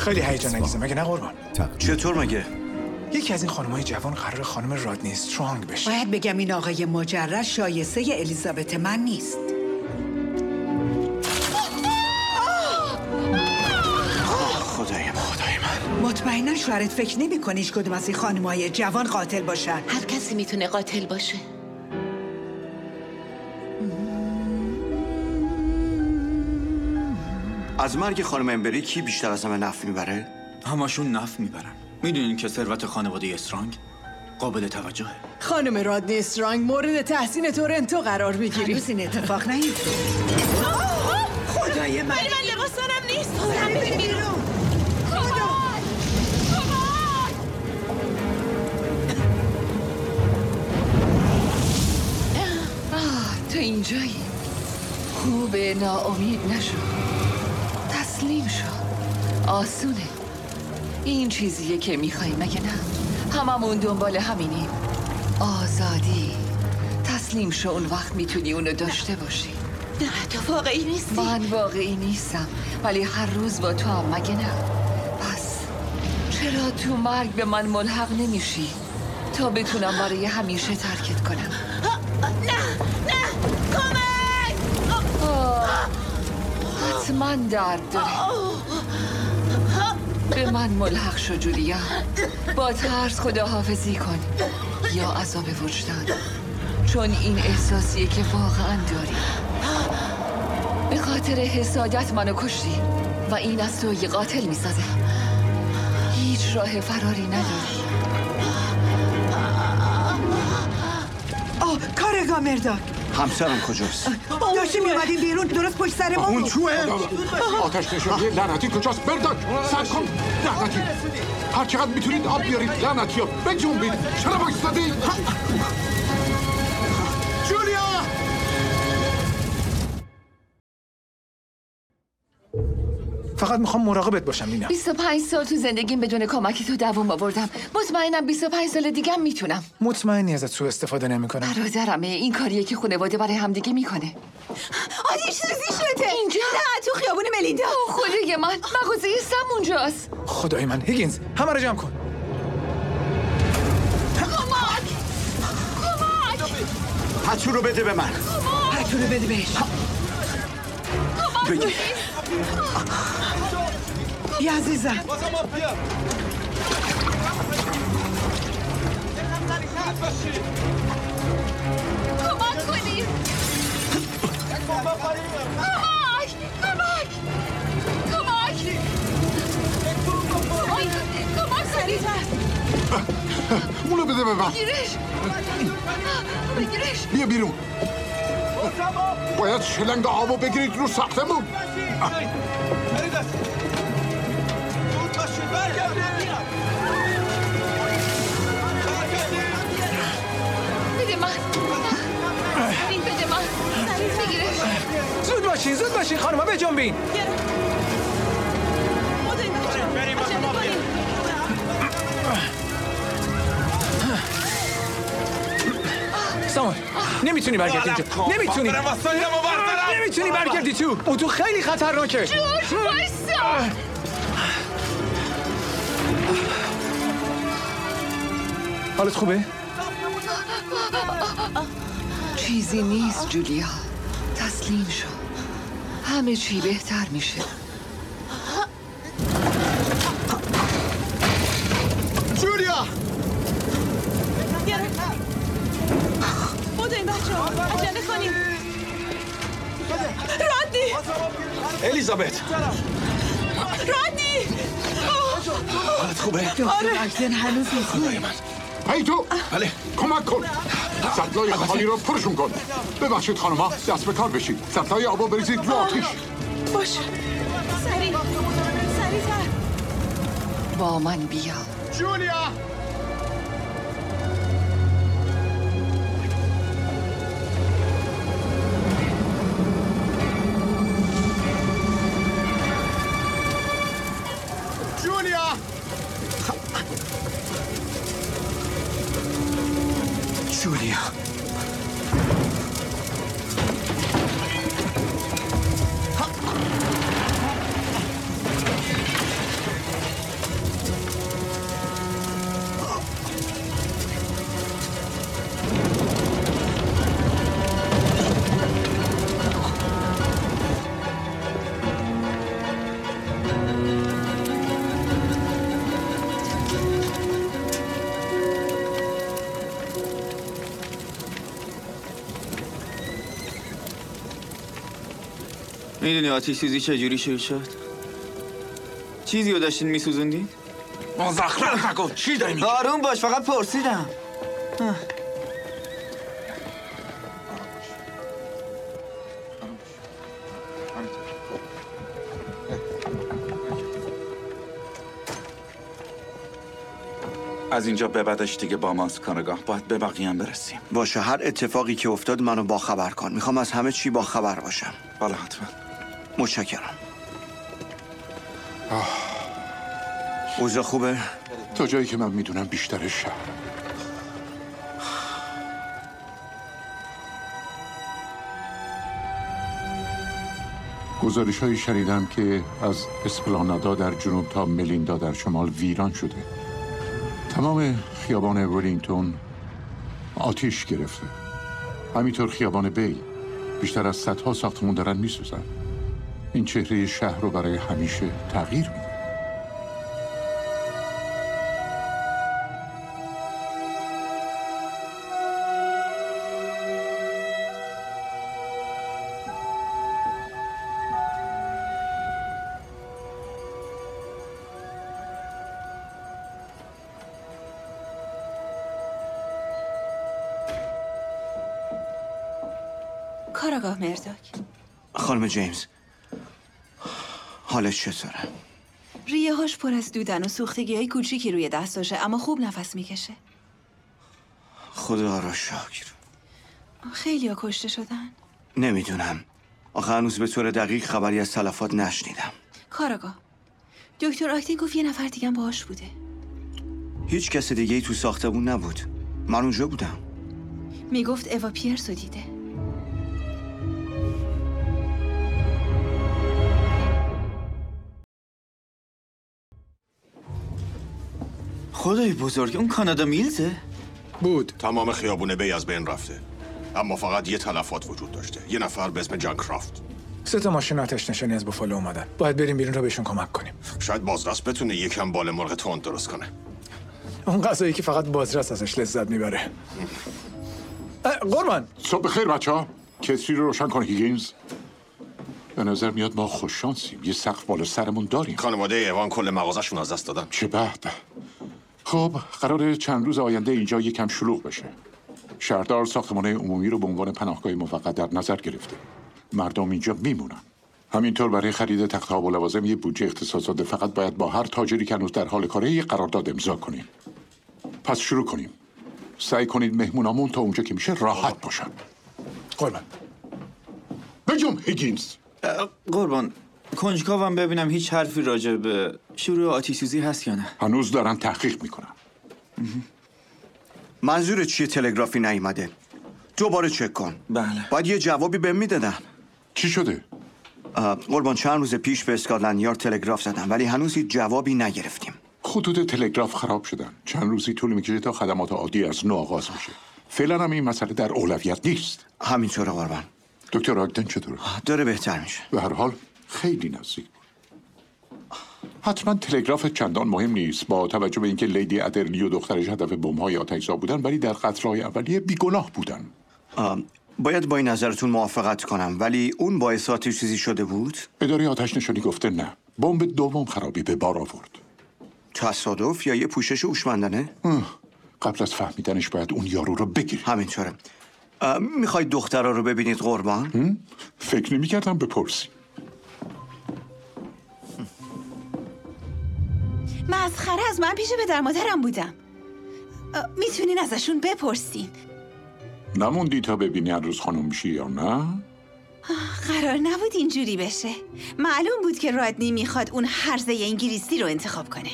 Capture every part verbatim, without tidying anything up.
خیلی هیجان انگیزه مگه نه قربان؟ چطور مگه؟ یکی از این خانم‌های جوان قرار خانم رادنی استرانگ بشه. باید بگم این آقای مجرد شایسته الیزابت من نیست. خدای من خدای من مطمئنا شوهرت فکر نمی کنی هیچ کدوم از این خانم‌های جوان قاتل باشن؟ هر کسی میتونه قاتل باشه. از مرگ خانم امبری کی بیشتر از همه نفع میبره؟ همشون نفع میبرن. میدونین که ثروت خانواده استرانگ قابل توجهه. خانم رادنی استرانگ مورد تحسین تورنتو قرار میگیری. هنوز این اتفاق نیفتاد. خدای من، ولی من لباس دارم نیست. دارم بریم بیرون. تو اینجایی. خوبه، ناامید نشو. تسلیم شو. آسونه. این چیزیه که میخوایی مگه نه؟ هممون دنبال همینیم. آزادی. تسلیم شو، اون وقت میتونی اونو داشته باشی. نه تو واقعی نیستی. من واقعی نیستم ولی هر روز با تو هم مگه نه؟ پس چرا تو مرگ به من ملحق نمیشی تا بتونم برای همیشه ترکت کنم؟ نه نه کمک! حتما درد داره. به من ملحق شو جولیا. با ترس خداحافظی کن یا عذاب وجدان، چون این احساسیه که واقعا داری. به خاطر حسادت منو کشتی و این از تو یه قاتل میسازه. هیچ راه فراری نداری. آه کارگاه مرداک، همسرم کجاست؟ داشتیم میامدیم بیرون درست پشت سر ما. اون چوه؟ آتش نشانی لعنتی کجاست؟ مرداک سب کن لعنتی. هر چقدر میتونید آب بیارید لعنتی ها بجنبید. چرا بایستادید؟ جولیا! فقط میخوام مراقبت باشم نینا. بیست و پنج سال تو زندگیم بدون کمک تو دوام آوردم. مطمئنم بیست و پنج سال دیگه میتونم. مطمئنی ازت سوء استفاده نمیکنم؟ برادرمه، این کاریه که خانواده برای همدیگه میکنه. آتیش سوزی شده اینجا؟ نه تو خیابون ملیندا. خدای من، مغازه سم اونجاست. خدای من هیگینز، همه رو جمع کن. کمک کمک پتو رو بده به من. پتو رو بده بهش. بگی بیا عزیزم. کمک کنید. کمک کمک کمک کمک سریعتر. اونو بده به من. بگیرش بگیرش. بیا بیرون. باید شلنگ آبو بگیرید رو ساختمون. بده من. این بده من. بگیرش. زود باشین زود باشین خانوما بجنبین. سامان نمیتونی برگردی اینجا. نمیتونی نمیتونی برگردی تو. اون تو خیلی خطرناکه. جوش بایستا. حالت خوبه؟ چیزی نیست جولیا. تسلیم شو. همه چی بهتر میشه. جولیا! بودین بچه ها عجله کنیم. رادنی الیزابت رادنی حالت خوبه؟ دکتر اکسن هنوز نیست. هی تو! بله کمک کن. سطلای خالی رو پرشون کن. ببخشید خانوما دست به کار بشید. سطلای آبو بریزید رو آتیش. باشه سریع سریعتر. با من بیا. جولیا! جولیا! جولیا میدونی آتیش سوزی چجوری شروع شد؟ چیزی رو داشتین میسوزوندین؟ مزخرف نکن. چی داری میگی؟ آروم باش، فقط پرسیدم. از اینجا به بعدش دیگه با ماست کارگاه. باید به بقیه هم برسیم. باشه، هر اتفاقی که افتاد منو با خبر کن. میخوام از همه چی با خبر باشم. بله حتما. متشکرم. اوضاع خوبه؟ تا جایی که من میدونم بیشتر شهر. گزارش هایی شنیدم که از اسپلانادا در جنوب تا ملیندا در شمال ویران شده. تمام خیابان ولینگتون آتیش گرفته. همینطور خیابان بیل. بیشتر از صدها ساختمون دارن میسوزن. این چهره شهر رو برای همیشه تغییر میده. کاراگاه مرداک. خانم جیمز، حالت چطوره؟ ریه هاش پر از دودن و سوختگی های کوچیکی روی دستاشه، اما خوب نفس میکشه. خدا را شکر. خیلی ها کشته شدن. نمیدونم. آخه هنوز به طور دقیق خبری از تلفات نشنیدم. کاراگاه، دکتر آکتین گفت یه نفر دیگه باهاش بوده. هیچ کس دیگه ای تو ساختمون نبود. من اونجا بودم. میگفت اوا پیرس رو دیده. خدای بزرگ، اون کانادا میلزه؟ بود. تمام خیابون بی از بین رفته، اما فقط یه تلفات وجود داشته. یه نفر به اسم جان کرافت. سه تا ماشین آتش نشانی از بوفالو اومدن. باید بریم بیرون تا بهشون کمک کنیم. شاید بازرس بتونه یکم بال مرغ تند درست کنه. اون غذایی که فقط بازرس ازش لذت میبره. قربان. صبح بخیر بچه ها. کتری رو روشن کن هیگینز. به نظر میاد ما خوششانسیم. یه سقف بالا سرمون داریم. خانواده ایوان کل مغازشون از دست دادن. چه بد. خب قراره چند روز آینده اینجا یکم شلوغ بشه. شهردار ساختمان عمومی رو به عنوان پناهگاه موقت در نظر گرفته. مردم اینجا میمونن. همینطور برای خرید تخت‌ها و لوازم یه بودجه اختصاص داده. فقط باید با هر تاجری که هنوز در حال کاره یه قرارداد امضا کنیم. پس شروع کنیم. سعی کنید مهمونامون تا اونجا که میشه راحت باشن. قربان. بجم هیگینز. قربان، کنجکاوم ببینم هیچ حرفی راجع به شروع آتش سوزی هست یا نه؟ هنوز دارن تحقیق میکنن. منظور چیه تلگرافی نیومده؟ دوباره چک کن. بله. باید یه جوابی بهم میدادن. چی شده؟ قربان، چند روز پیش به اسکاتلند یارد تلگراف زدم ولی هنوز هیچ جوابی نگرفتیم. خطوط تلگراف خراب شدن. چند روزی طول میکشه تا خدمات عادی از نو آغاز بشه. فعلا هم این مسئله در اولویت نیست. همینطوره قربان. دکتر آگدن چطوره؟ داره بهتر میشه. به هر حال خیلی نزدیک بود. حتما تلگراف چندان مهم نیست با توجه به اینکه لیدی ادرلی و دخترش هدف بمب‌های آتش‌زا بودن، ولی در قتل‌های اولیه بیگناه بودن. باید با این نظرتون موافقت کنم، ولی اون باعث آتش سوزی شده بود؟ اداره آتش نشانی گفته نه. بمب دوم خرابی به بار آورد. تصادف یا یه پوشش هوشمندانه؟ قبل از فهمیدنش باید اون یارو رو بگیری. همینطوره. میخواید دخترها رو ببینید قربان؟ فکر نمی‌کردم بپرسی. مسخره از من پیش پدر مادرم بودم. میتونین ازشون بپرسین. نموندی تا ببینی هر روز خانم میشی یا نه؟ قرار نبود اینجوری بشه. معلوم بود که رادنی میخواد اون هرزه انگلیسی رو انتخاب کنه.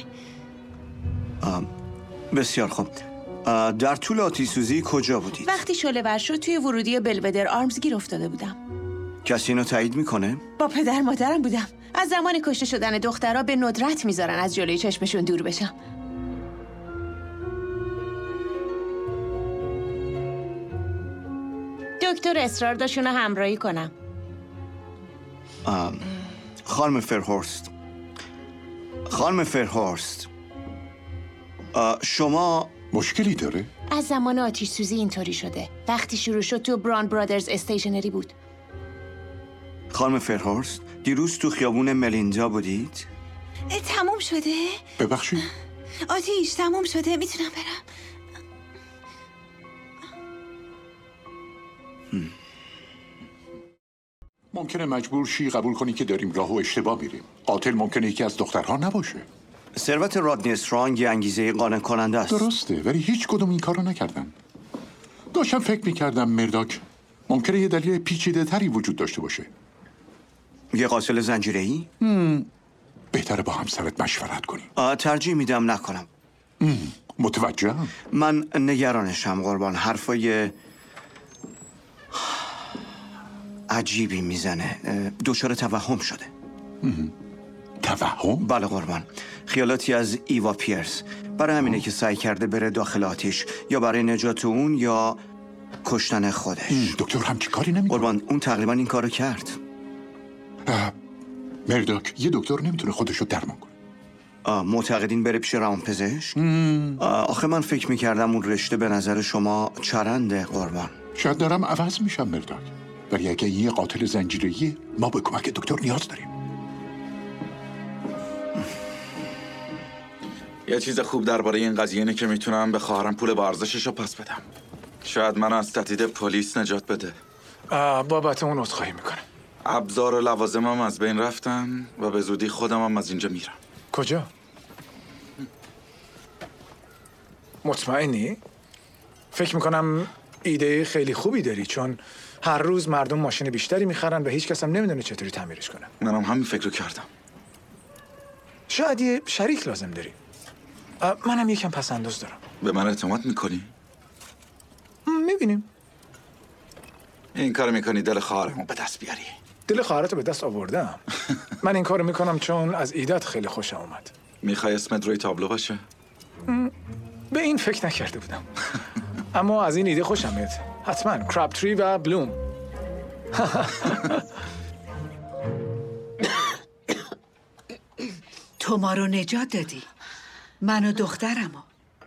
بسیار خوب. در طول آتش سوزی کجا بودید؟ وقتی شعله ور شد توی ورودی بلودر آرمز گیر افتاده بودم. کسی اینو تایید میکنه؟ با پدر مادرم بودم. از زمان کشته شدن دخترها به ندرت میذارن از جلوی چشمشون دور بشم. دکتر اصرار داشتون رو همراهی کنم. خانم فرهورست خانم فرهورست شما مشکلی داره؟ از زمان آتش سوزی اینطوری شده. وقتی شروع شد تو بران برادرز استیشنری بود. خانم فرهورست دیروز تو خیابون ملیندا بودید؟ تموم شده؟ ببخشید؟ آتیش تموم شده، میتونم برم؟ ممکنه مجبور شی قبول کنی که داریم راه و اشتباه میریم. قاتل ممکنه یکی از دخترها نباشه. ثروت رادنی استرانگ یه انگیزه قانع کننده است. درسته، ولی هیچ کدوم این کارو نکردن. داشتم فکر میکردم مرداک ممکنه یه دلیل پیچیده تری وجود داشته باشه. یه قاتل زنجیره‌ای؟ بهتره با همسرت مشورت کنی. ترجیح میدم نکنم. متوجهم. من نگرانشم قربان. حرفای عجیبی میزنه. دچار توهم شده. توهم؟ بله قربان. خیالاتی از ایوا پیرس. برای همینه که سعی کرده بره داخل آتیش، یا برای نجات اون یا کشتن خودش. دکتر همچی کاری نمیکنه. قربان اون تقریبا این کارو کرد. مرداک یه دکتر نمیتونه خودشو درمان کنه. معتقدین بره پیش روانپزشک؟ آخه من فکر میکردم اون رشته به نظر شما چرنده قربان. شاید دارم عوض میشم مرداک، ولی اگه یه قاتل زنجیره‌ای ما به کمک دکتر نیاز داریم. یه چیز خوب درباره این قضیه اینه که میتونم به خواهرم پول با ارزشش رو پس بدم. شاید من از تهدید پلیس نجات بده. بابت اون عذرخواهی میکنم. ابزار و لوازمم از بین رفتن و به زودی خودم هم از اینجا میرم. کجا؟ مطمئنی؟ فکر میکنم ایده خیلی خوبی داری، چون هر روز مردم ماشین بیشتری میخرن و هیچ کس هم نمیدونه چطوری تعمیرش کنه. منم همین فکر رو کردم. شاید یه شریک لازم داری. منم یکم پس انداز دارم. به من اعتماد میکنی؟ میبینیم. این کار میکنی دل خواهرمو به دست بیاری. دل خواهرتو به دست آوردم. من این کارو میکنم چون از ایدت خیلی خوشم اومد. میخوای اسمت روی تابلو باشه؟ به این فکر نکرده بودم. اما از این ایده خوشم میاد. حتما کراب تری و بلوم. تو ما رو نجات دادی، من و دخترمو.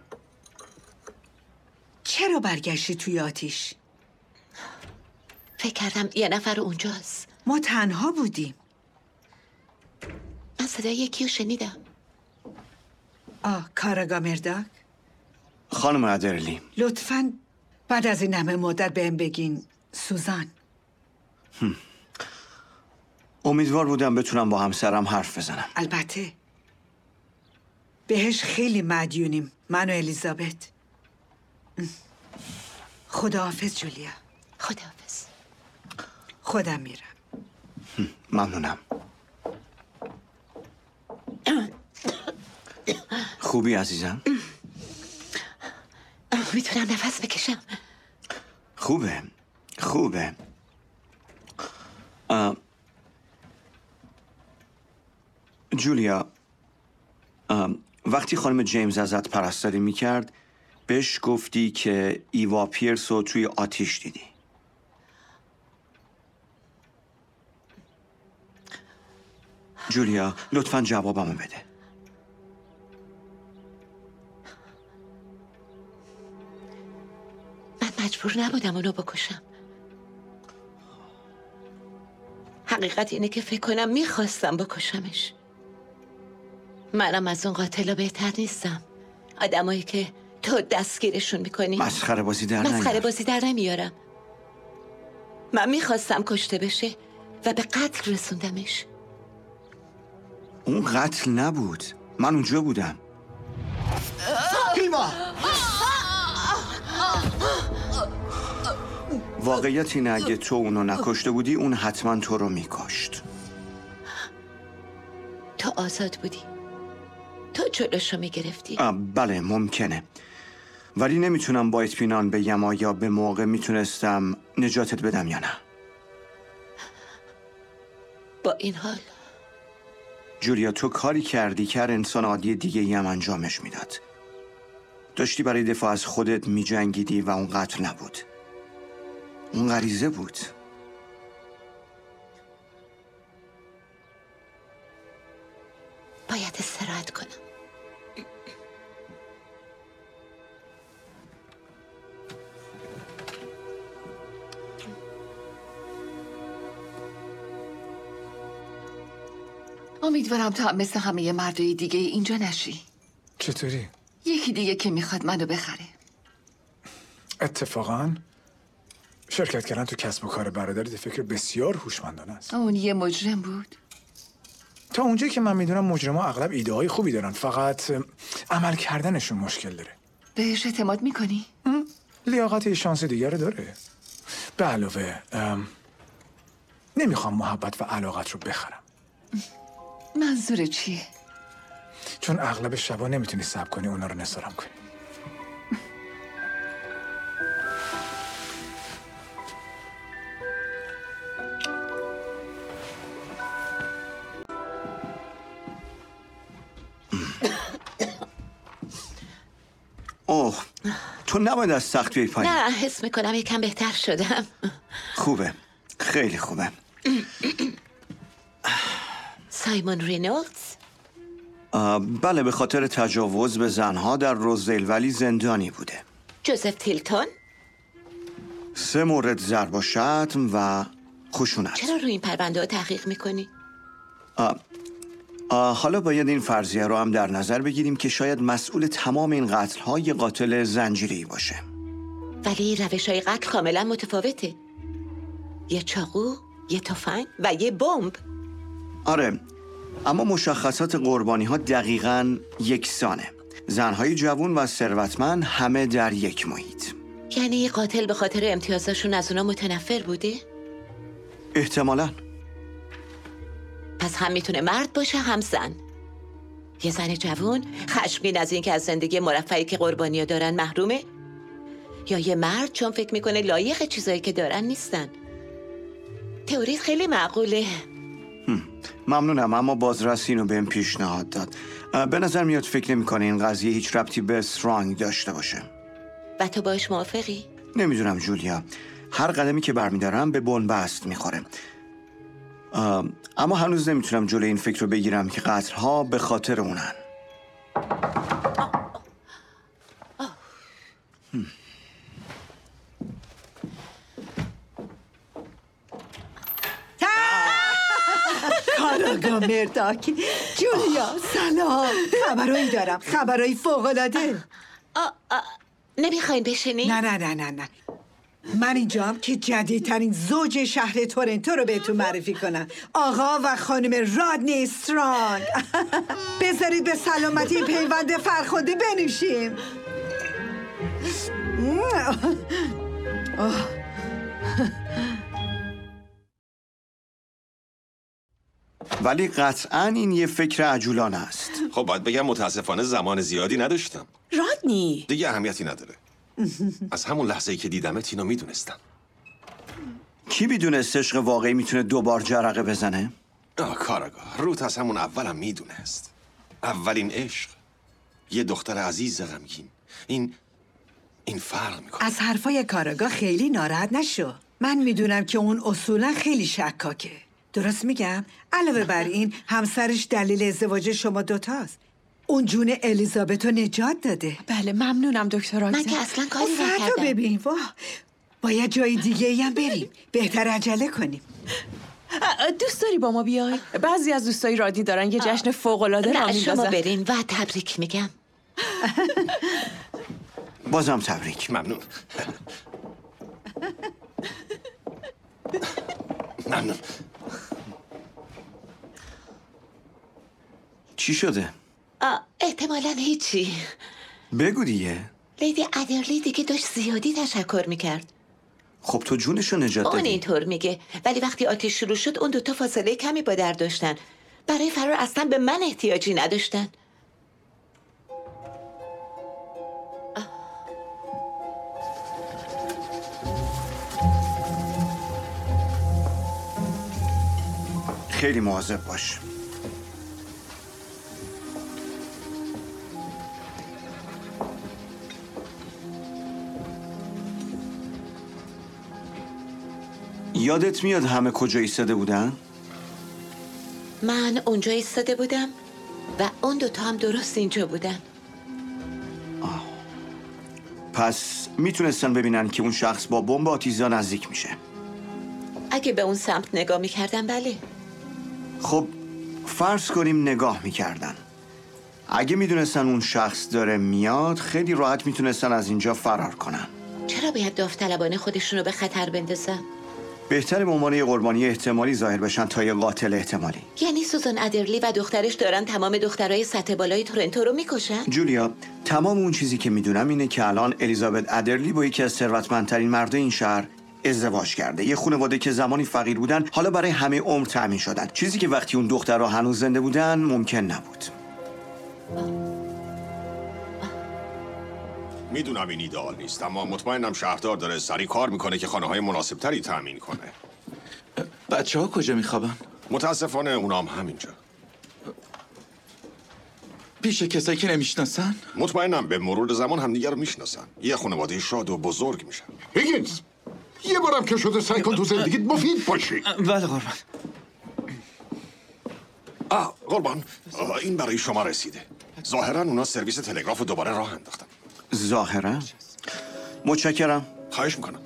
چرا برگشتی توی آتیش؟ فکر کردم یه نفر اونجاست. ما تنها بودیم. من صدای یکی رو شنیدم. آه کارگاه مرداک؟ خانم ادرلی لطفاً بعد از این همه مدت بهم بگین سوزان. هم. امیدوار بودم بتونم با همسرم حرف بزنم. البته بهش خیلی مدیونیم، من و الیزابت. خداحافظ جولیا. خداحافظ. خودم میرم. ممنونم. خوبی عزیزم؟ میتونم نفس بکشم. خوبه خوبه. آه. جولیا، آه. وقتی خانم جیمز ازت پرستاری میکرد بهش گفتی که ایوا پیرس رو توی آتیش دیدی. جولیا لطفاً جوابمو بده. من مجبور نبودم اونو بکشم. حقیقت اینه که فکر کنم میخواستم بکشمش. منم از اون قاتلا بهتر نیستم. آدمایی که تو دستگیرشون میکنی. مسخره بازی در نمیارم. مسخره بازی در نمیارم. من میخواستم کشته بشه و به قتل رسوندمش. اون قتل نبود، من اونجا بودم. فاطیما! واقعیت اینه اگه تو اونو نکشته بودی اون حتما تو رو میکشت. تو آزاد بودی. تو جلوشو میگرفتی. بله ممکنه، ولی نمیتونم با اطمینان بگم آیا به موقع میتونستم نجاتت بدم یا نه. با این حال جولیا تو کاری کردی که هر انسان عادی دیگه ای هم انجامش میداد. داشتی برای دفاع از خودت میجنگیدی و اون قتل نبود، اون غریزه بود. باید استراحت کنم. امیدوارم تا هم مثل همه مردای دیگه اینجا نشی. چطوری؟ یکی دیگه که میخواد منو بخره. اتفاقا شرکت کردن تو کسب و کار برادرت فکر بسیار هوشمندانه است. اون یه مجرم بود. تا اونجایی که من میدونم مجرم‌ها اغلب ایده های خوبی دارن، فقط عمل کردنشون مشکل داره. بهش اعتماد میکنی؟ لیاقت یه شانس دیگر رو داره. به علاوه نمیخوام محبت و علاقت رو بخرم. منظور چیه؟ چون اغلب شبا نمیتونی صبر کنی اونا رو نثارم کنی. اوه، تو نباید از سخت بیای پایین. نه، حس میکنم یکم بهتر شدم. خوبه، خیلی خوبه. سایمون رینولدز؟ بله، به خاطر تجاوز به زنها در روزدیل ولی زندانی بوده. جوزف تیلتون؟ سه مورد ضرب و شتم و خشونت. چرا روی این پرونده ها تحقیق میکنی؟ آه. آه، حالا باید این فرضیه رو هم در نظر بگیریم که شاید مسئول تمام این قتل ها یه قاتل زنجیره‌ای باشه. ولی روش های قتل کاملا متفاوته. یه چاقو، یه تفنگ و یه بمب. آره، اما مشخصات قربانی ها دقیقاً یکسانه. زنهای جوان و ثروتمند همه در یک محیط. یعنی یه قاتل به خاطر امتیازشون از اونا متنفر بوده؟ احتمالاً. پس هم میتونه مرد باشه هم زن. یه زن جوان خشمگین از این که از زندگی مرفهی که قربانی‌ها دارن محرومه، یا یه مرد چون فکر میکنه لایق چیزایی که دارن نیستن. تئوری خیلی معقوله. ممنونم، اما بازرسی اینو بهم پیشنهاد داد. به نظر میاد فکر نمیکنه این قضیه هیچ ربطی به استرانگ داشته باشه. و تو باش موافقی؟ نمیدونم جولیا، هر قدمی که برمیدارم به بنبست میخوره. اما هنوز نمیتونم جلوی این فکر رو بگیرم که قتل‌ها به خاطر اونن. کاراگاه مرداکی. جولیا سلام، خبرایی دارم، خبرایی فوق‌العاده. نمیخواین بشینی؟ نه نه نه نه نه من اینجام که جدیدترین زوج شهر تورنتو رو بهتون معرفی کنم، آقا و خانم رادنی استرانگ. بذارید به سلامتی پیوند فرخنده بنوشیم. ولی قطعاً این یه فکر عجولانه است. خب باید بگم متاسفانه زمان زیادی نداشتم. رادنی دیگه اهمیتی نداره. از همون لحظه‌ای که دیدمت اینو میدونستم. کی میدونست عشق واقعی میتونه دوبار جرقه بزنه؟ آه کاراگاه، روت از همون اولم میدونست. اولین عشق، یه دختر عزیز غمگین. این این فرق میکنه. از حرفای کاراگاه خیلی ناراحت نشو. من میدونم که اون اصولا خیلی شکاکه. درست میگم؟ علاوه بر این همسرش دلیل ازدواج شما دوتاست. اون جون الیزابت رو نجات داده. بله ممنونم دکتر آگزن. من که اصلا کاری فردا نکردم. ببین واه، باید جای دیگه ای هم بریم. بهتر عجله کنیم. دوست داری با ما بیای؟ بعضی از دوستای رادی دارن یه جشن فوق‌العاده را نه شما میندازن. برین و تبریک میگم. بازم تبریک. ممنون. ممنون. چی شده؟ احتمالاً هیچی. بگو دیگه. لیدی ادرلی دیگه داشت زیادی تشکر میکرد. خب تو جونشو نجات اون دادی. اینطور میگه، ولی وقتی آتیش شروع شد اون دوتا فاصله کمی با در داشتن. برای فرار اصلا به من احتیاجی نداشتن. خیلی مواظب باش. یادت میاد همه کجا ایستاده بودن؟ من اونجا ایستاده بودم و اون دوتا هم درست اینجا بودن. پس میتونستن ببینن که اون شخص با بمب آتیزا نزدیک میشه. اگه به اون سمت نگاه میکردم بله. خب فرض کنیم نگاه میکردن. اگه میدونستن اون شخص داره میاد خیلی راحت میتونستن از اینجا فرار کنن. چرا باید داوطلبانه خودشونو به خطر بندازن؟ بهتره به عنوان یه قربانی احتمالی ظاهر بشن تا یه قاتل احتمالی. یعنی سوزان ادرلی و دخترش دارن تمام دخترای سطح بالای تورنتو رو میکشن؟ جولیا، تمام اون چیزی که میدونم اینه که الان الیزابت ادرلی با یکی از ثروتمندترین مردای این شهر ازدواج کرده. یه خانواده که زمانی فقیر بودن حالا برای همه عمر تامین شدن، چیزی که وقتی اون دخترها هنوز زنده بودن ممکن نبود. میدونم این ایدئال نیست، اما مطمئنم شهردار داره سریع کار میکنه که خانه های مناسب تری تأمین کنه. بچه ها کجا میخوابن؟ متاسفانه اونام همینجا. پیش کسایی که نمیشناسن؟ مطمئنم به مرور زمان همدیگه رو میشناسن. یه خانواده شاد و بزرگ میشن. هیگینز، یه بارم که شده سعی کن تو زندگیت مفید باشی. بله قربان. آه قربان، آه این برای شما رسیده. ظاهرا اونا سرویس تلگراف رو دوباره راه انداختن. ظاهرا؟ متشکرم. خواهش میکنم.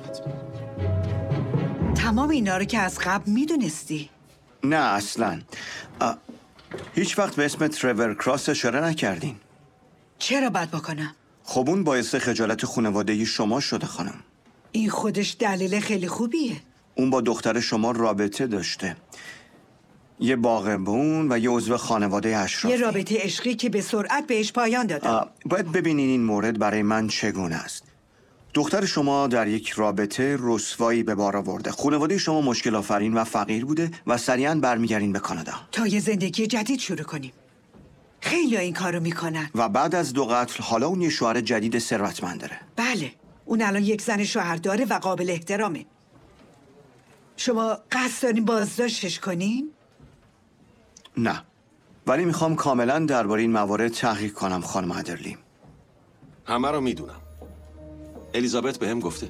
تمام اینا رو که از قبل میدونستی؟ نه اصلا. هیچ وقت به اسم ترور کراس اشاره نکردین. چرا بد بکنم؟ خب اون باعث خجالت خانواده شما شده خانم. این خودش دلیل خیلی خوبیه. اون با دختر شما رابطه داشته. یه باغبون و یه عضو خانواده اشرافی. یه رابطه عشقی که به سرعت بهش پایان دادن. باید ببینین این مورد برای من چگونه است. دختر شما در یک رابطه رسوایی به بار آورده. خانواده شما مشکل آفرین و فقیر بوده و سریعا برمیگردین به کانادا تا یه زندگی جدید شروع کنیم. خیلی این کارو میکنن. و بعد از دو قتل حالا اون یه شوهر جدید ثروتمند داره. بله، اون الان یک زن شوهر داره و قابل احترامه. شما قصد دارین بازداشتش کنین؟ نه، ولی میخوام کاملا درباره این موارد تحقیق کنم خانم ادرلی. همه رو میدونم. الیزابت بهم گفته.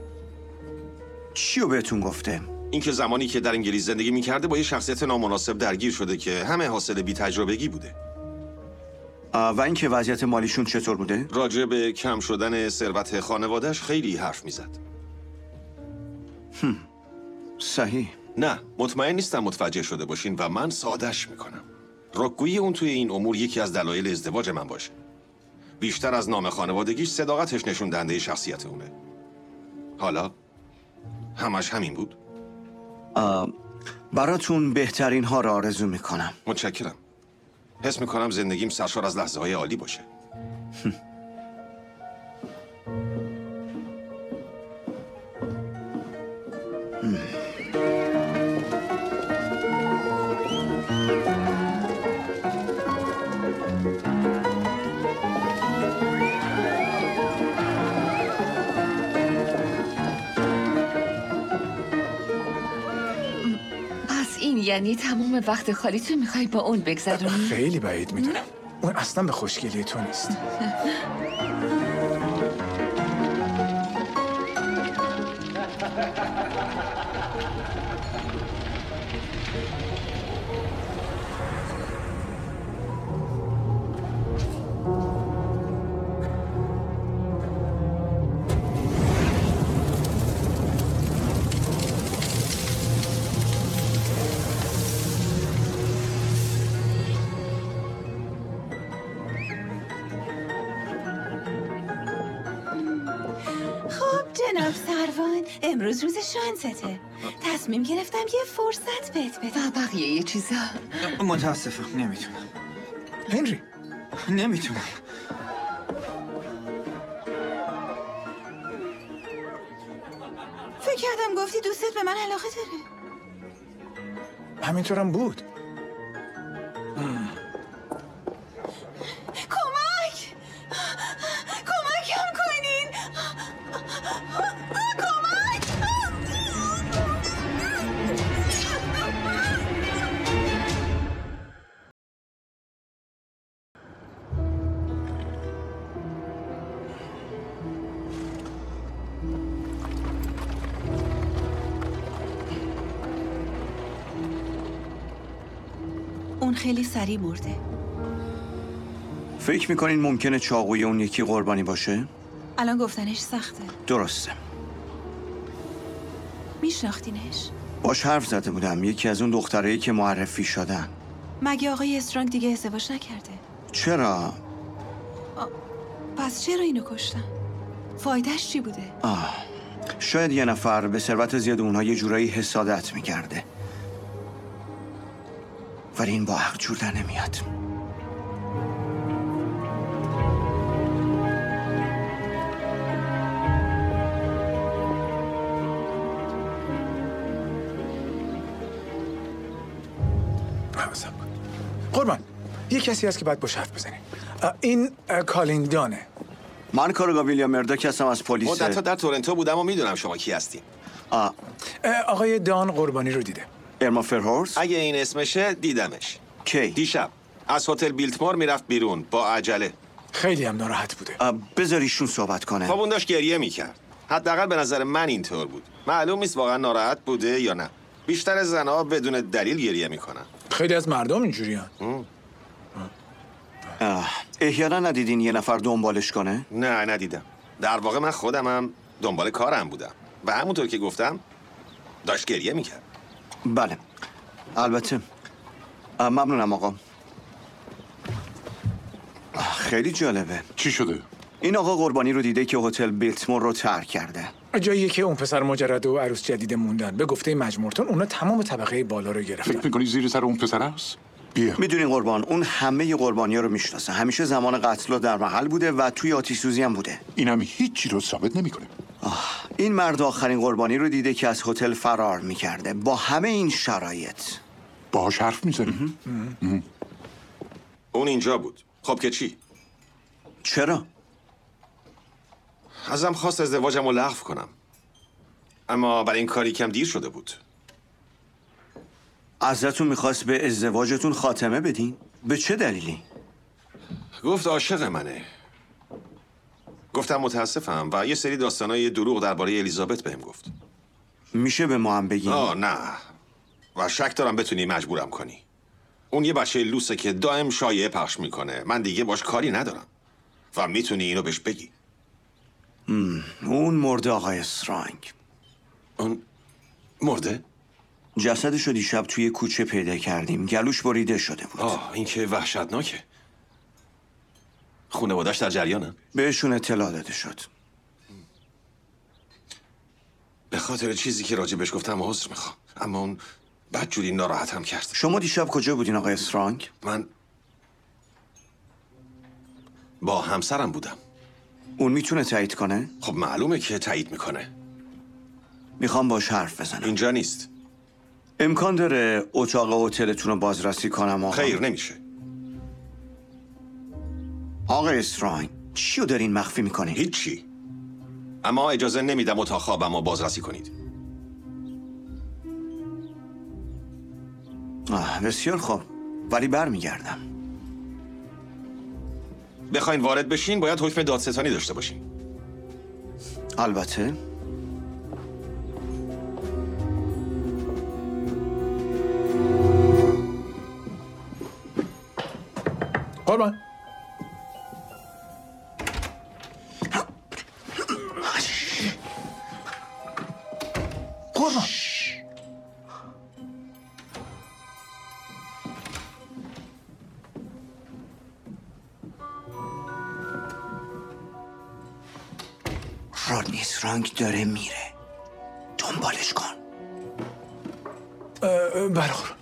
چیو بهتون گفته؟ اینکه زمانی که در انگلیس زندگی میکرده با یه شخصیت نامناسب درگیر شده که همه حاصل بی تجربگی بوده. و اینکه وضعیت مالیشون چطور بوده؟ راجع به کم شدن ثروت خانواده‌اش خیلی حرف میزد. هم. صحیح. نه، مطمئن نیستم متوجه شده باشین و من سادش میکنم. رکگویی اون توی این امور یکی از دلایل ازدواج من باشه. بیشتر از نام خانوادگیش صداقتش نشون دهنده شخصیت اونه. حالا همش همین بود؟ براتون بهترین ها را آرزو میکنم. متشکرم. حس میکنم زندگیم سرشار از لحظه های عالی باشه. یعنی تمام وقت خالی تو میخوای با اون بگذرونی؟ خیلی بعید میدونم. اون اصلا به خوشگلی تو نیست. امروز روز شانسته. تصمیم گرفتم یه فرصت بهت بدم. و بقیه یه چیزا متاسفم نمیتونم. هنری نمیتونم. فکر کردم گفتی دوستت به من علاقه داره. همینطورم بود. کمک! کمکم کنین! کمک! اون خیلی سریع مرده. فکر میکنین ممکنه چاقوی اون یکی قربانی باشه؟ الان گفتنش سخته. درسته. میشناختینش؟ باش حرف زده بودم. یکی از اون دخترایی که معرفی شدن. مگه آقای استرانگ دیگه ازدواج نکرده؟ چرا؟ پس چرا اینو کشتن؟ فایدهش چی بوده؟ آه. شاید یه نفر به ثروت زیاد اونها یه جورایی حسادت میکرده، ولی این با عقل جور در نمیاد. قربان، یه کسی هست که باید باش حرف بزنی. این کالینگدانه. من کارگاه ویلیام مرداک هستم از پلیس. مدت‌ها در تورنتو بودم و میدونم شما کی هستین. آه. آقای دان قربانی رو دیده. ارما فرهورس؟ اگه این اسمشه دیدمش. کی؟ دیشب از هتل بیلتمور میرفت بیرون با عجله. خیلی هم ناراحت بوده. بذاریشون صحبت کنه. خب اون داشت گریه میکرد. حداقل به نظر من اینطور بود. معلوم نیست واقعا ناراحت بوده یا نه. بیشتر زنها بدون دلیل گریه میکنن. خیلی از مردم اینجوریان. احیانا ندیدین یه نفر دنبالش کنه؟ نه ندیدم. در واقع من خودمم دنبال کارم بودم و همونطور که گفتم داشت گریه میکرد. بله البته. ممنونم آقا. خیلی جالبه. چی شده؟ این آقا قربانی رو دیده که هتل بیلتمور رو ترک کرده. جایی که اون پسر مجرد و عروس جدید موندن. به گفته مجمورتون اونا تمام طبقه بالا رو گرفتن. فکر میکنی زیر سر اون پسر هست؟ بیا. میدونین قربان، اون همه قربانی‌ها رو میشناسه. همیشه زمان قتل در محل بوده و توی آتش سوزی هم بوده. اینم هیچی رو ثابت نمیکنه. این مرد آخرین قربانی رو دیده که از هتل فرار میکرده با همه این شرایط. باهاش حرف میزنی؟ اون اینجا بود. خب که چی؟ چرا؟ ازم خواست ازدواجم رو لغو کنم، اما برای این کاری کم دیر شده بود. ازتون میخواست به ازدواجتون خاتمه بدین؟ به چه دلیلی؟ گفت عاشق منه. گفتم متاسفم و یه سری داستانای دروغ درباره الیزابت بهم گفت. میشه به ما هم بگین؟ آه نه، و شک دارم بتونی مجبورم کنی. اون یه بچه لوسه که دائم شایعه پخش میکنه. من دیگه باش کاری ندارم و میتونی اینو بهش بگی. مم. اون مرده آقای استرانگ. اون مرده؟ جسدشو دیشب توی کوچه پیدا کردیم. گلوش بریده شده بود. آه این که وحشتناکه. خانواده‌اش در جریانن؟ بهشون اطلاع داده شد. به خاطر چیزی که راجبش گفتم عذر میخوام، اما اون بدجوری ناراحتم کرد. شما دیشب کجا بودین آقای استرانگ؟ من با همسرم بودم. اون میتونه تایید کنه؟ خب معلومه که تایید میکنه. میخوام باش حرف بزنم. اینجا نیست. امکان داره اتاق هتلتون رو بازرسی کنم آقا؟ خیر نمیشه. آقای استرانگ چیو دارین مخفی میکنین؟ هیچی. اما اجازه نمیدم اتاق خوابم رو بازرسی کنید. آه بسیار خوب، ولی برمیگردم. بخواین وارد بشین باید حکم دادستانی داشته باشین. البته. قربان قربان رادنی استرانگ داره میره. دنبالش کن. بله قربان.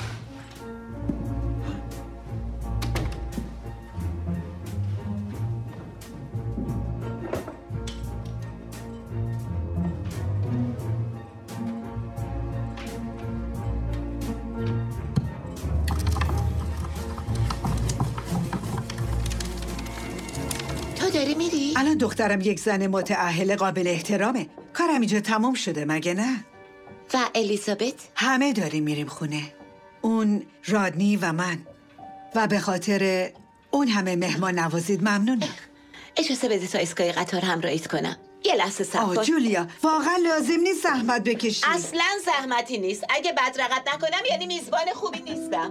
داری میری؟ الان دخترم یک زن متأهل قابل احترامه. کارم اینجا تموم شده مگه نه؟ و الیزابت؟ همه داریم میریم خونه. اون رادنی و من. و به خاطر اون همه مهمان نوازید ممنونم. اجازه بده تا ایستگاه قطار همراهیت کنم. یه لحظه صبر کن. آه جولیا واقعا لازم نیست زحمت بکشی. اصلا زحمتی نیست. اگه بدرقت نکنم یعنی میزبان خوبی نیستم.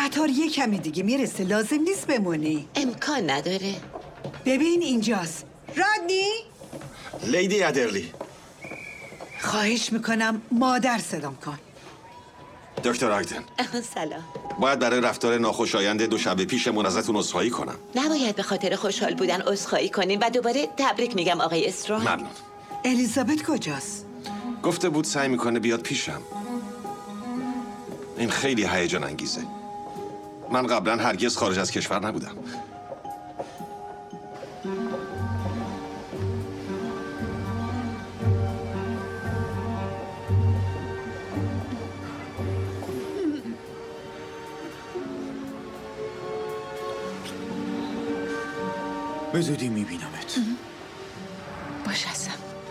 قطار یه کمی دیگه میرسه، لازم نیست بمونی. امکان نداره. ببین اینجاست. رادنی؟ لیدی ادرلی. خواهش میکنم مادر صدام کن. دکتر آگدن. سلام. باید برای رفتار ناخوشایند دو شب پیشمون ازتون عذرخواهی کنم. نباید به خاطر خوشحال بودن عذرخواهی کنیم و دوباره تبریک میگم آقای استرانگ. ممنون. الیزابت کجاست؟ گفته بود سعی میکنه بیاد پیشم. این خیلی هیجان انگیزه. من قبلا هرگز خارج از کشور نبودم. به زودی میبینمت. باش هستم.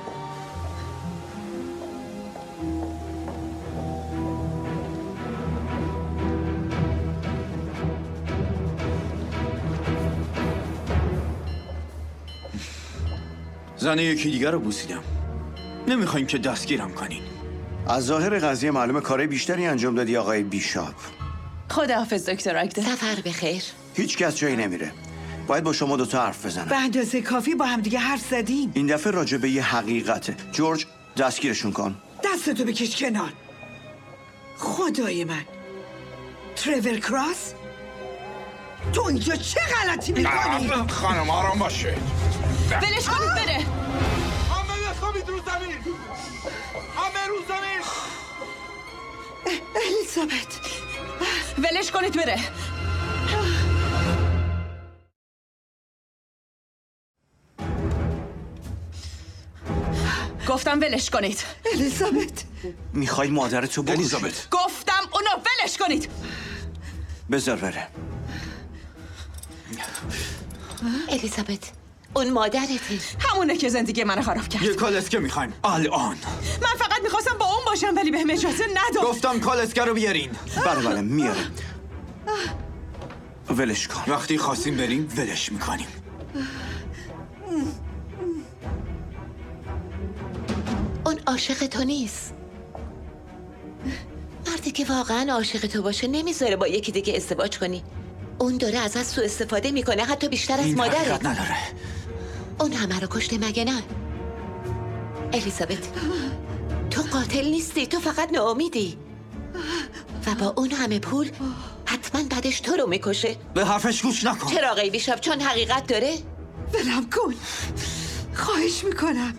زن یکی دیگر رو بوسیدم. نمیخوایم که دستگیرم کنین. از ظاهر قضیه معلومه کار بیشتری انجام دادی آقای بیشاپ. خداحافظ دکتر آگدن. سفر بخیر. هیچ کس جایی نمیره. باید با شما دوتا حرف بزنم. به اندازه کافی با هم دیگه حرف زدیم. این دفعه راجع به یه حقیقته. جورج دستگیرشون کن. دستتو بکش کنار. خدای من. تریور کراس؟ تو اینجا چه غلطی میکنی؟ خانم آرام باشه. ولش کنید بره. همه بخوابید رو زمین. همه رو زمین. الیزابت ولش کنید بره. گفتم ولش کنید. الیزابت میخوای مادرتو بکشی؟ الیزابت گفتم اونو ولش کنید. بذار بره. الیزابت اون مادرته. همونه که زندگی منو خراب کرد. یه کالسکه میخوایم الان. من فقط میخواستم با اون باشم ولی بهم اجازه نداد. گفتم کالسکه رو بیارین. بله بله میاره. ولش کن. وقتی خواستیم بریم ولش میکنیم. اون عاشق تو نیست. مردی که واقعا عاشق تو باشه نمیذاره با یکی دیگه ازدواج کنی. اون داره ازت سوء استفاده میکنه، حتی بیشتر از این مادره. حقیقت نداره. اون همه رو کشته مگه نه؟ الیزابت تو قاتل نیستی، تو فقط ناامیدی و با اون همه پول حتما بعدش تو رو میکشه. به حرفش گوش نکن. چرا آقای بیشاپ؟ چون حقیقت داره؟ ولم کن. خواهش میکنم.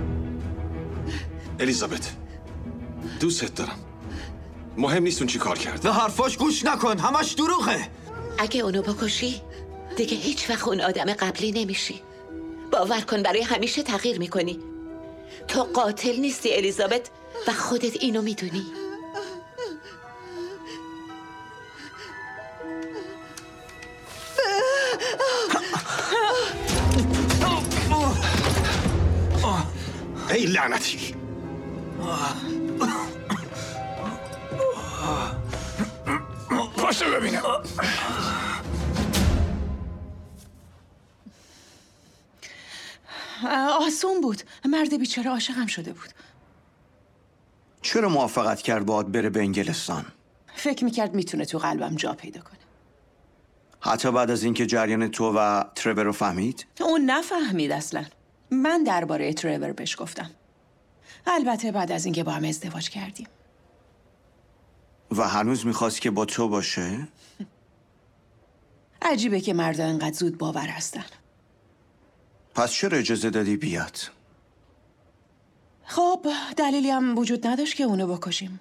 الیزابت دوستت دارم. مهم نیست اون چی کار کرد. به حرفاش گوش نکن، همش دروغه. اگه اونو بکشی دیگه هیچ وقت اون آدم قبلی نمیشی. باور کن برای همیشه تغییر میکنی. تو قاتل نیستی الیزابت و خودت اینو میدونی. ای لعنتی. پاشو ببینم. آسون بود. مرد بیچاره عاشقم شده بود. چرا موافقت کرد باهات بره به انگلستان؟ فکر میکرد میتونه تو قلبم جا پیدا کنه. حتی بعد از اینکه جریان تو و تریور رو فهمید؟ اون نفهمید اصلا. من درباره تریور بهش گفتم. البته بعد از اینکه با هم ازدواج کردیم. و هنوز میخواست که با تو باشه؟ عجیبه که مردا انقدر زود باور هستن. پس چرا اجازه دادی بیاد؟ خب دلیلی هم وجود نداشت که اونو بکشیم.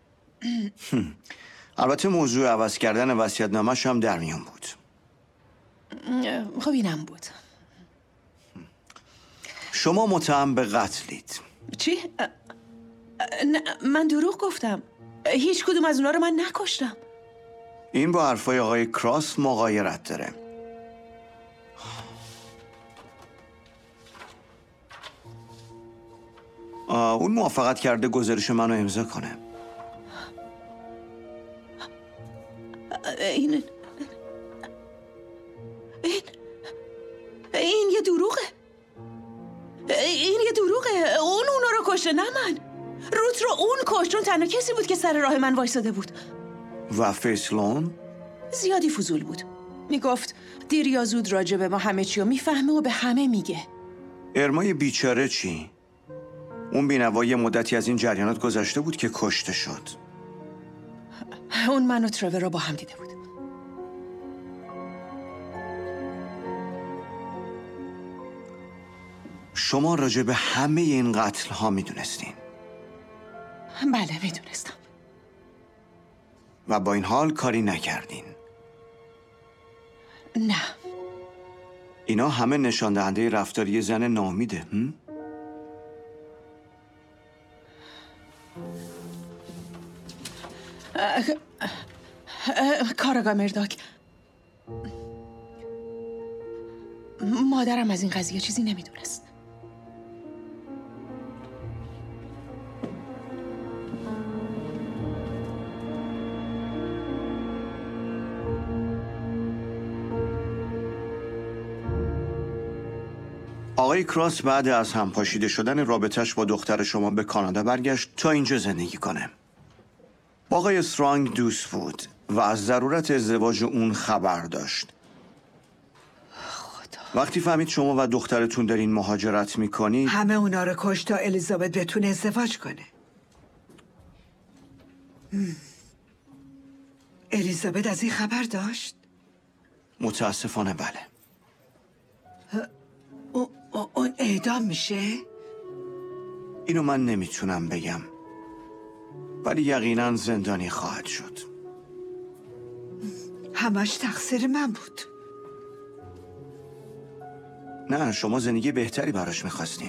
البته موضوع عوض کردن وصیت‌نامه‌ش هم در میون بود. خب اینم بود. شما متهم به قتلید. چی؟ نه من دروغ گفتم. هیچ کدوم از اونا رو من نکشتم. این با حرفای آقای کراس مغایرت داره. اون موافقت کرده گزارش منو امضا کنه. این این این یه دروغه. این یه دروغه. اون اونا رو کشته نه من. روت رو اون کشت چون تنها کسی بود که سر راه من وایساده بود. و فیسلون؟ زیادی فضول بود. میگفت دیر یا زود راجع به ما همه چی رو میفهمه و به همه میگه. ارمای بیچاره چی؟ اون بینوا یه مدتی از این جریانات گذشته بود که کشته شد. اون من و ترور رو با هم دیده بود. شما راجع به همه این قتل ها میدونستین؟ بله میدونستم. و با این حال کاری نکردین؟ نه. اینا همه نشان دهنده رفتاری زن ناامیده. هم؟ کاراگاه مرداک، مادرم از این قضیه چیزی نمیدونست. آقای کراس بعد از همپاشیده شدن رابطش با دختر شما به کانادا برگشت تا اینجا زندگی کنه. با آقای استرانگ دوست بود و از ضرورت ازدواج اون خبر داشت. خدا. وقتی فهمید شما و دخترتون دارین مهاجرت میکنی همه اونا رو کشت تا الیزابت بتونه ازدواج کنه. هم. الیزابت از این خبر داشت؟ متاسفانه بله. او اون اعدام میشه؟ اینو من نمیتونم بگم، ولی یقینا زندانی خواهد شد. همش تقصیر من بود. نه، شما زندگی بهتری براش میخواستین.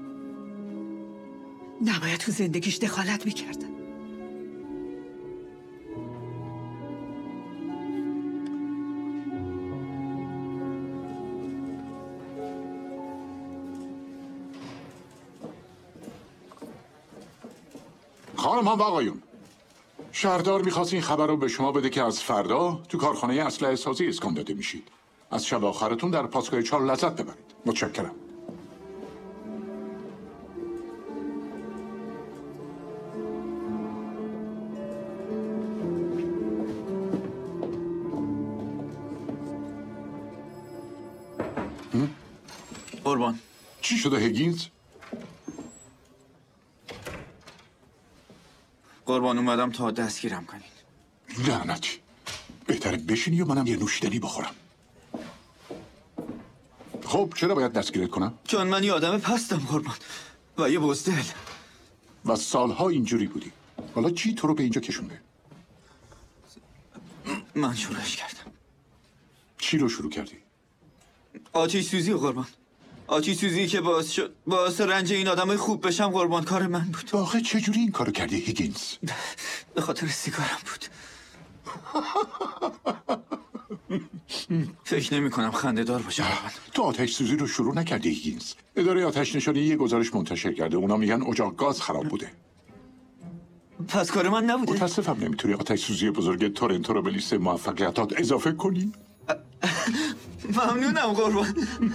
نباید تو زندگیش دخالت میکردن. خانم ها و آقایون، شهردار میخواست این خبر رو به شما بده که از فردا تو کارخانه اسلحه سازی اسکان داده میشید. از شب آخرتون در پاسگاه چهار لذت ببرید. متشکرم. قربان. چی شده هگینز؟ قربان اومدم تا دستگیرم کنید. لعنتی. بهتره بشینی و منم یه نوشیدنی بخورم. خب چرا باید دستگیرت کنم؟ چون من یه آدم پستم قربان و یه بزدل. و سالها اینجوری بودی. حالا چی تو رو به اینجا کشونده؟ من شروعش کردم. چی رو شروع کردی؟ آتش سوزی قربان. آتش سوزی که باعث شد باعث رنج این آدم خوب بشم قربان. کار من بود. آخه چجوری این کارو کردی هیگینز؟ به خاطر سیگارم بود. فکر نمی کنم خنده دار باشه قربان. تو آتش سوزی رو شروع نکردی هیگینز. اداره آتش نشانی یه گزارش منتشر کرده. اونا میگن اجاق گاز خراب بوده. پس کار من نبوده. متاسفم نمیتونی آتش سوزی بزرگ تورنتو رو به لیست موفقیتات اضافه کنی. ممنونم قربان.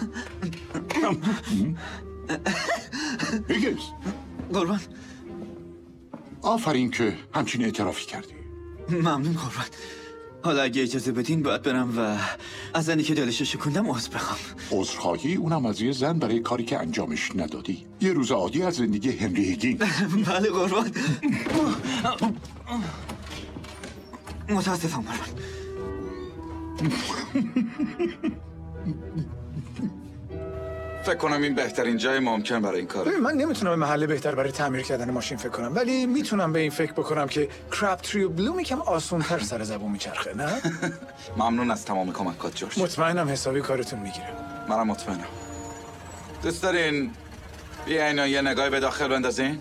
هیگینز قربان. آفرین که همچین اعترافی کردی. ممنون قربان. حالا اگه اجازه بدین باید برم و از زنی که دلش شکوندم عذر بخوام. عذرخواهی؟ اونم از یه زن برای کاری که انجامش ندادی. یه روز عادی از زندگی هنری هیگینز. بله قربان. متاسفم قربان. فکر کنم این بهترین جای ممکن برای این کاره. من نمیتونم به محل بهتر برای تعمیر کردن ماشین فکر کنم، ولی میتونم به این فکر بکنم که کراب تری و بلوم یکم آسون‌تر سر زبون میچرخه، نه؟ ممنون از تمام کمکات جورج. مطمئنم حسابی کارتون میگیره. منم مطمئنم. دوست دارین بیاین یه نگاهی به داخل بندازین؟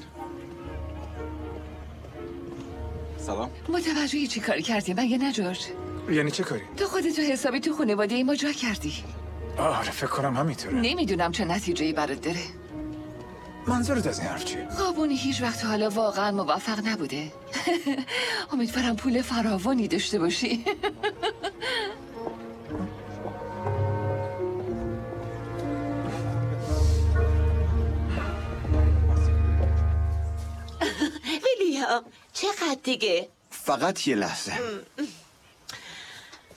سلام. متوجه چی کاری کردی مگه نه جورج؟ یعنی چه کاری؟ تو خودتو حسابی تو خانواده ما جا کردی. آره فکر کنم همینطوره. نمیدونم چه نتیجه‌ای برات داره. منظورت از این حرف چیه؟ خب هیچ وقت حالا واقعا موفق نبوده. امیدوارم پول فراوانی داشته باشی. ویلیام چقدر دیگه؟ فقط یه لحظه.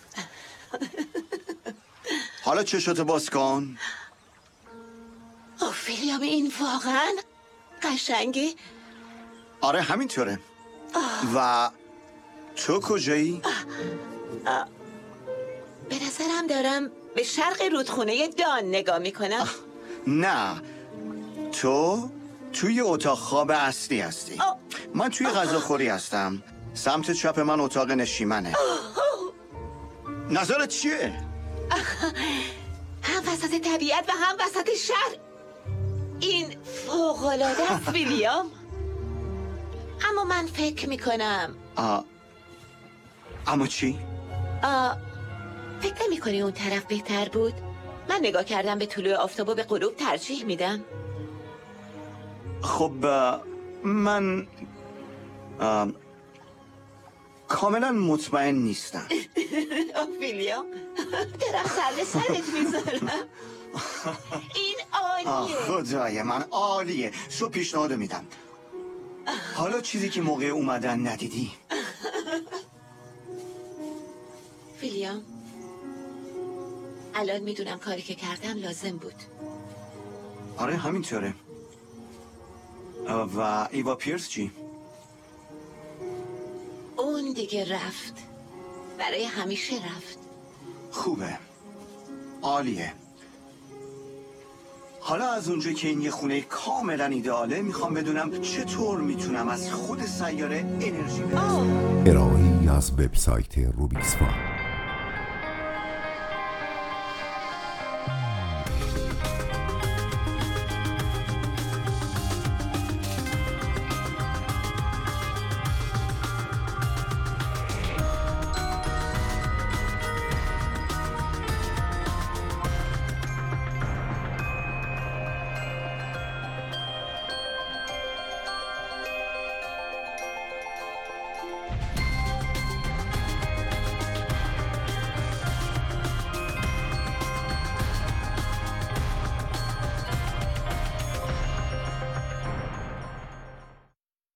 حالا چشاتو باز کن. اوفیلیام این واقعا قشنگه. آره همینطوره. و تو کجایی؟ به نظرم دارم به شرق رودخونه دان نگاه میکنم. نه، تو توی اتاق خواب اصلی هستی. من توی غذاخوری هستم. سمت چپ من اتاق نشیمنه. نظرت چیه؟ هم وسط طبیعت و هم وسط شهر. این فوق‌العاده است ویلیام. اما من فکر میکنم آه. اما چی؟ آه. فکر نمی کنی اون طرف بهتر بود؟ من نگاه کردم به طلوع آفتاب و به غروب ترجیح میدم. خب من آه. کاملا مطمئن نیستم. ویلیام دارم سر به سرت میذارم. این عالیه. خدای من عالیه. شو پیشنهاد میدم. حالا چیزی که موقع اومدن ندیدی. ویلیام الان میدونم کاری که کردم لازم بود. آره همینطوره. و ایوا پیرس چی؟ اون دیگه رفت. برای همیشه رفت. خوبه. عالیه. حالا از اونجا که این یه خونه کاملا ایدئاله میخوام بدونم چطور میتونم از خود سیاره انرژی بگیرم. ارائه‌ای از وبسایت روبیکس فان.